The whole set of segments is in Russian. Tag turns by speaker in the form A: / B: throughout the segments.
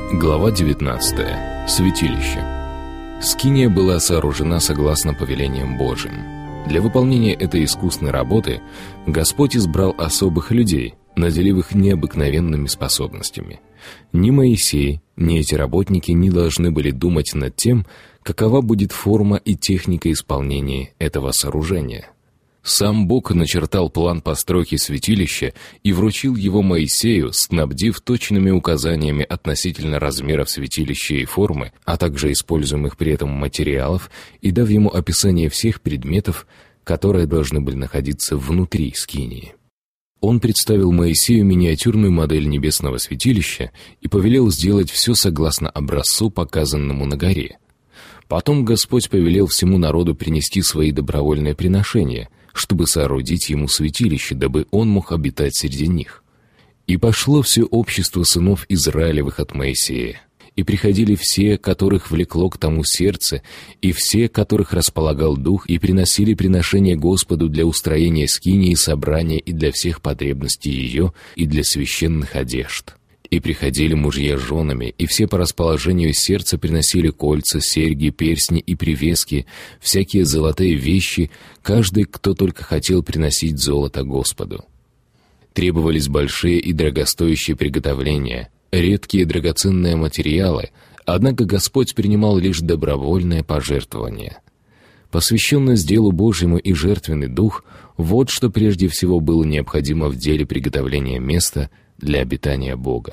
A: Глава 19. Святилище. Скиния была сооружена согласно повелениям Божьим. Для выполнения этой искусной работы Господь избрал особых людей, наделив их необыкновенными способностями. Ни Моисей, ни эти работники не должны были думать над тем, какова будет форма и техника исполнения этого сооружения. Сам Бог начертал план постройки святилища и вручил его Моисею, снабдив точными указаниями относительно размеров святилища и формы, а также используемых при этом материалов, и дав ему описание всех предметов, которые должны были находиться внутри скинии. Он представил Моисею миниатюрную модель небесного святилища и повелел сделать все согласно образцу, показанному на горе. Потом Господь повелел всему народу принести свои добровольные приношения, чтобы соорудить ему святилище, дабы он мог обитать среди них. И пошло все общество сынов Израилевых от Моисея, и приходили все, которых влекло к тому сердце, и все, которых располагал дух, и приносили приношения Господу для устроения скинии, собрания и для всех потребностей ее, и для священных одежд. И приходили мужья с женами, и все по расположению сердца приносили кольца, серьги, перстни и привески, всякие золотые вещи, каждый, кто только хотел приносить золото Господу. Требовались большие и дорогостоящие приготовления, редкие драгоценные материалы, однако Господь принимал лишь добровольное пожертвование. Посвященность делу Божьему и жертвенный дух — вот что прежде всего было необходимо в деле приготовления места для обитания Бога.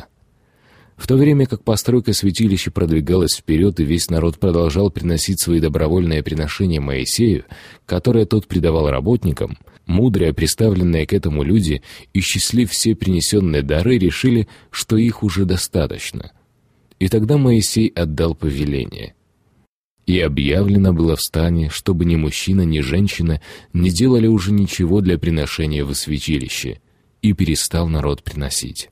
A: В то время как постройка святилища продвигалась вперед, и весь народ продолжал приносить свои добровольные приношения Моисею, которые тот придавал работникам, мудрые, приставленные к этому люди, исчислив все принесенные дары, решили, что их уже достаточно. И тогда Моисей отдал повеление. И объявлено было в стане, чтобы ни мужчина, ни женщина не делали уже ничего для приношения во святилище, и перестал народ приносить.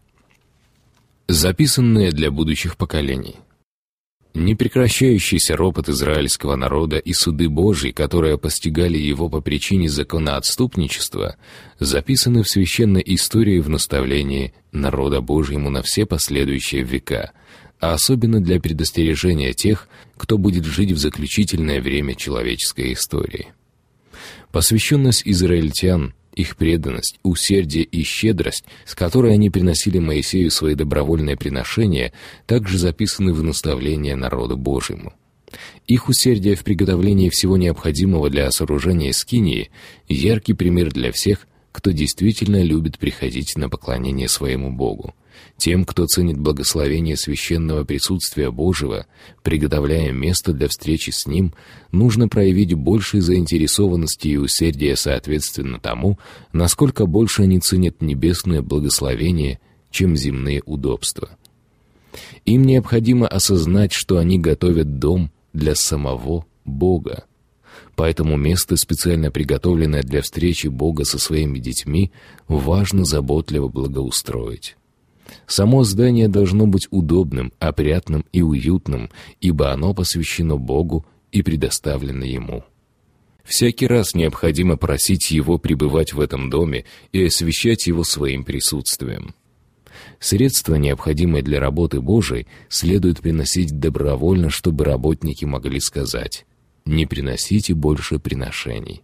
A: Записанные для будущих поколений. Непрекращающийся ропот израильского народа и суды Божьи, которые постигали его по причине законоотступничества, записаны в священной истории в наставлении народа Божьему на все последующие века, а особенно для предостережения тех, кто будет жить в заключительное время человеческой истории. Посвященность израильтян, их преданность, усердие и щедрость, с которой они приносили Моисею свои добровольные приношения, также записаны в наставление народу Божьему. Их усердие в приготовлении всего необходимого для сооружения скинии — яркий пример для всех, кто действительно любит приходить на поклонение своему Богу. Тем, кто ценит благословение священного присутствия Божьего, приготовляя место для встречи с Ним, нужно проявить большей заинтересованности и усердия соответственно тому, насколько больше они ценят небесное благословение, чем земные удобства. Им необходимо осознать, что они готовят дом для самого Бога. Поэтому место, специально приготовленное для встречи Бога со своими детьми, важно заботливо благоустроить. Само здание должно быть удобным, опрятным и уютным, ибо оно посвящено Богу и предоставлено Ему. Всякий раз необходимо просить Его пребывать в этом доме и освящать его своим присутствием. Средства, необходимые для работы Божией, следует приносить добровольно, чтобы работники могли сказать: «Не приносите больше приношений».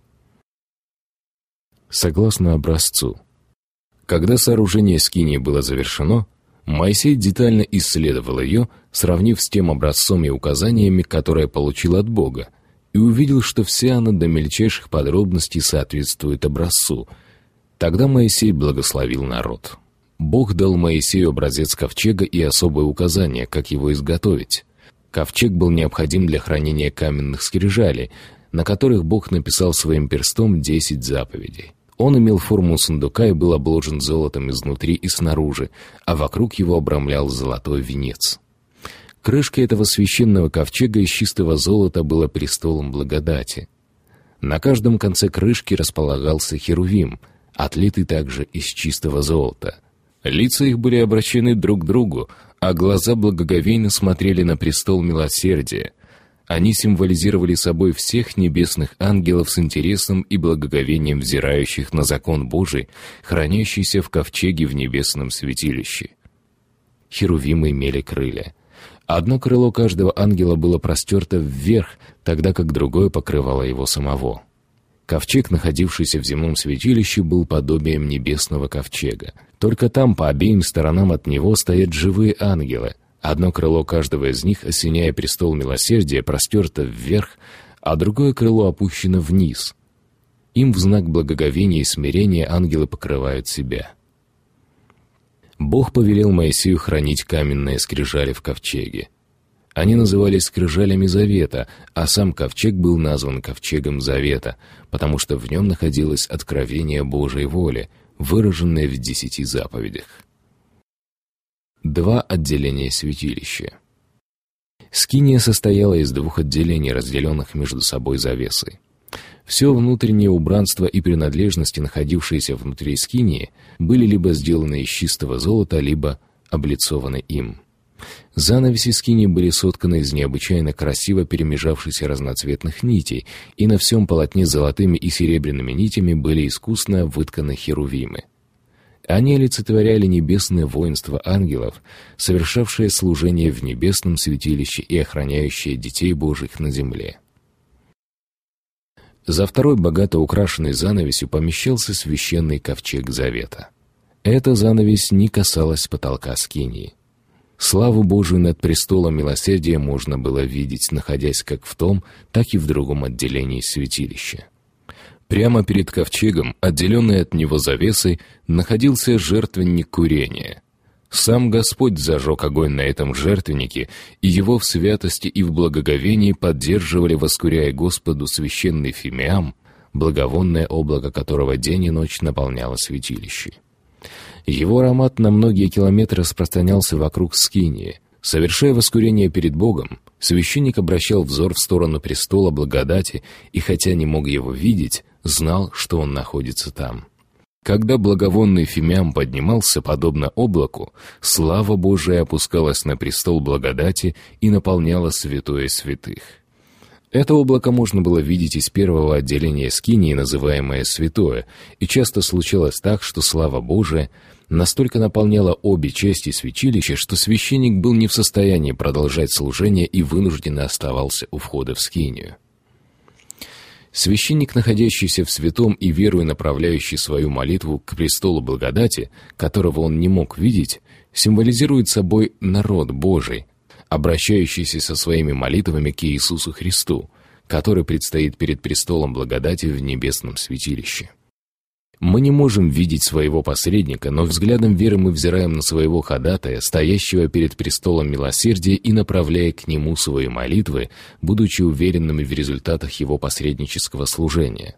A: Согласно образцу. Когда сооружение скинии было завершено, Моисей детально исследовал ее, сравнив с тем образцом и указаниями, которые получил от Бога, и увидел, что вся она до мельчайших подробностей соответствует образцу. Тогда Моисей благословил народ. Бог дал Моисею образец ковчега и особые указания, как его изготовить. Ковчег был необходим для хранения каменных скрижалей, на которых Бог написал своим перстом 10 заповедей. Он имел форму сундука и был обложен золотом изнутри и снаружи, а вокруг его обрамлял золотой венец. Крышка этого священного ковчега из чистого золота была престолом благодати. На каждом конце крышки располагался херувим, отлитый также из чистого золота. Лица их были обращены друг к другу, а глаза благоговейно смотрели на престол милосердия. Они символизировали собой всех небесных ангелов с интересом и благоговением взирающих на закон Божий, хранящийся в ковчеге в небесном святилище. Херувимы имели крылья. Одно крыло каждого ангела было простерто вверх, тогда как другое покрывало его самого. Ковчег, находившийся в земном святилище, был подобием небесного ковчега. Только там, по обеим сторонам от него, стоят живые ангелы. Одно крыло каждого из них, осеняя престол милосердия, простерто вверх, а другое крыло опущено вниз. Им в знак благоговения и смирения ангелы покрывают себя. Бог повелел Моисею хранить каменные скрижали в ковчеге. Они назывались скрижалями завета, а сам ковчег был назван ковчегом завета, потому что в нем находилось откровение Божьей воли, выраженное в 10 заповедях. 2 отделения святилища. Скиния состояла из 2 отделений, разделенных между собой завесой. Все внутреннее убранство и принадлежности, находившиеся внутри скинии, были либо сделаны из чистого золота, либо облицованы им. Занавеси скинии были сотканы из необычайно красиво перемежавшихся разноцветных нитей, и на всем полотне золотыми и серебряными нитями были искусно вытканы херувимы. Они олицетворяли небесное воинство ангелов, совершавшее служение в небесном святилище и охраняющее детей Божьих на земле. За второй богато украшенной занавесью помещался священный ковчег завета. Эта занавесь не касалась потолка скинии. Славу Божию над престолом милосердия можно было видеть, находясь как в том, так и в другом отделении святилища. Прямо перед ковчегом, отделенный от него завесой, находился жертвенник курения. Сам Господь зажег огонь на этом жертвеннике, и его в святости и в благоговении поддерживали, воскуряя Господу священный фимиам, благовонное облако которого день и ночь наполняло святилище. Его аромат на многие километры распространялся вокруг скинии. Совершая воскурение перед Богом, священник обращал взор в сторону престола благодати и, хотя не мог его видеть, знал, что он находится там. Когда благовонный фимиам поднимался, подобно облаку, слава Божия опускалась на престол благодати и наполняла святое святых. Это облако можно было видеть из первого отделения скинии, называемое «святое», и часто случалось так, что слава Божия настолько наполняла обе части святилища, что священник был не в состоянии продолжать служение и вынужденно оставался у входа в скинию. Священник, находящийся в святом и веруя направляющий свою молитву к престолу благодати, которого он не мог видеть, символизирует собой народ Божий, обращающийся со своими молитвами к Иисусу Христу, который предстоит перед престолом благодати в небесном святилище. Мы не можем видеть своего посредника, но взглядом веры мы взираем на своего ходатая, стоящего перед престолом милосердия и направляя к нему свои молитвы, будучи уверенными в результатах его посреднического служения.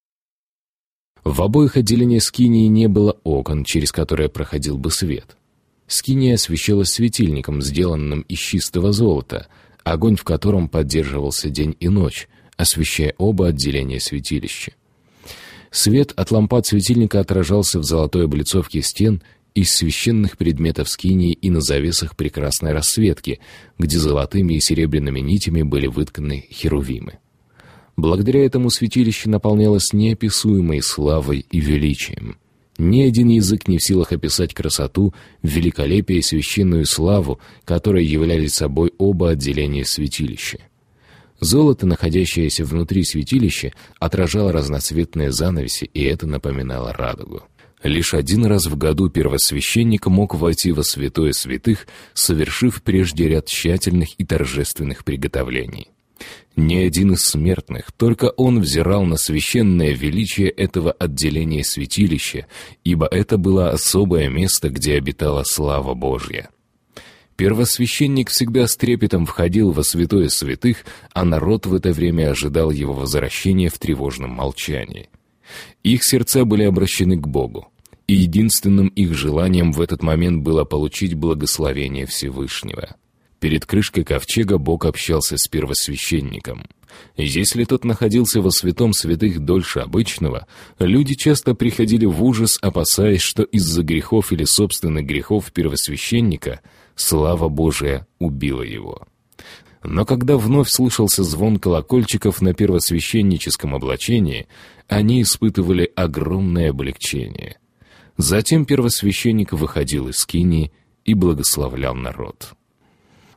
A: В обоих отделениях скинии не было окон, через которые проходил бы свет. Скиния освещалась светильником, сделанным из чистого золота, огонь в котором поддерживался день и ночь, освещая оба отделения святилища. Свет от лампад светильника отражался в золотой облицовке стен из священных предметов скинии и на завесах прекрасной расцветки, где золотыми и серебряными нитями были вытканы херувимы. Благодаря этому святилище наполнялось неописуемой славой и величием. Ни один язык не в силах описать красоту, великолепие и священную славу, которые являли собой оба отделения святилища. Золото, находящееся внутри святилища, отражало разноцветные занавеси, и это напоминало радугу. Лишь один раз в году первосвященник мог войти во святое святых, совершив прежде ряд тщательных и торжественных приготовлений. Ни один из смертных, только он взирал на священное величие этого отделения святилища, ибо это было особое место, где обитала слава Божья. Первосвященник всегда с трепетом входил во святое святых, а народ в это время ожидал его возвращения в тревожном молчании. Их сердца были обращены к Богу, и единственным их желанием в этот момент было получить благословение Всевышнего. Перед крышкой ковчега Бог общался с первосвященником. Если тот находился во святом святых дольше обычного, люди часто приходили в ужас, опасаясь, что из-за грехов или собственных грехов первосвященника слава Божия убила его. Но когда вновь слышался звон колокольчиков на первосвященническом облачении, они испытывали огромное облегчение. Затем первосвященник выходил из скинии и благословлял народ.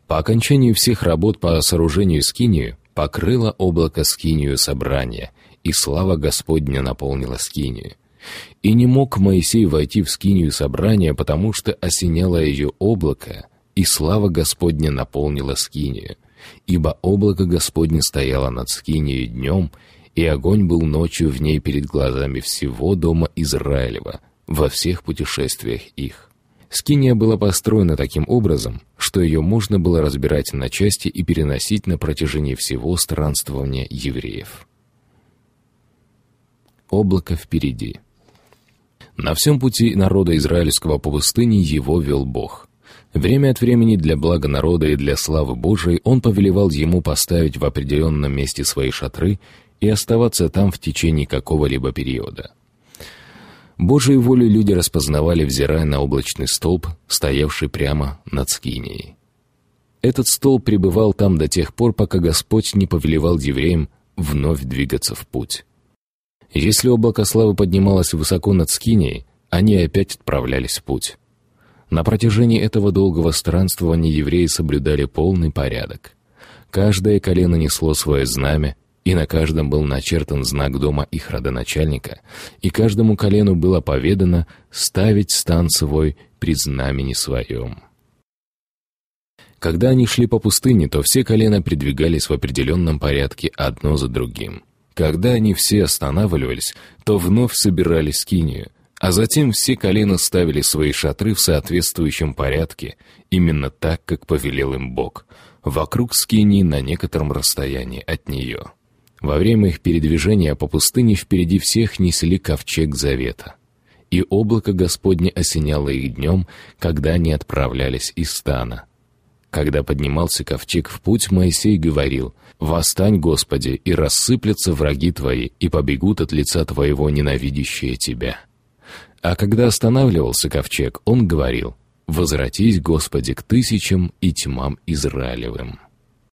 A: По окончанию всех работ по сооружению скинии покрыло облако скинию собрания, и слава Господня наполнила скинию. И не мог Моисей войти в скинию собрания, потому что осеняло ее облако, и слава Господня наполнила скинию. Ибо облако Господне стояло над скинией днем, и огонь был ночью в ней перед глазами всего дома Израилева во всех путешествиях их. Скиния была построена таким образом, что ее можно было разбирать на части и переносить на протяжении всего странствования евреев. Облако впереди. На всем пути народа израильского по пустыне его вел Бог. Время от времени для блага народа и для славы Божией он повелевал ему поставить в определенном месте свои шатры и оставаться там в течение какого-либо периода. Божию волю люди распознавали, взирая на облачный столб, стоявший прямо над скинией. Этот столб пребывал там до тех пор, пока Господь не повелевал евреям вновь двигаться в путь. Если облако славы поднималось высоко над скинией, они опять отправлялись в путь. На протяжении этого долгого странствования евреи соблюдали полный порядок. Каждое колено несло свое знамя, и на каждом был начертан знак дома их родоначальника, и каждому колену было поведано ставить стан свой при знамени своем. Когда они шли по пустыне, то все колена передвигались в определенном порядке одно за другим. Когда они все останавливались, то вновь собирали скинию, а затем все колена ставили свои шатры в соответствующем порядке, именно так, как повелел им Бог, вокруг скинии на некотором расстоянии от нее. Во время их передвижения по пустыне впереди всех несли ковчег завета. И облако Господне осеняло их днем, когда они отправлялись из стана. Когда поднимался ковчег в путь, Моисей говорил: «Восстань, Господи, и рассыплются враги Твои, и побегут от лица Твоего ненавидящие Тебя». А когда останавливался ковчег, он говорил: «Возвратись, Господи, к тысячам и тьмам Израилевым».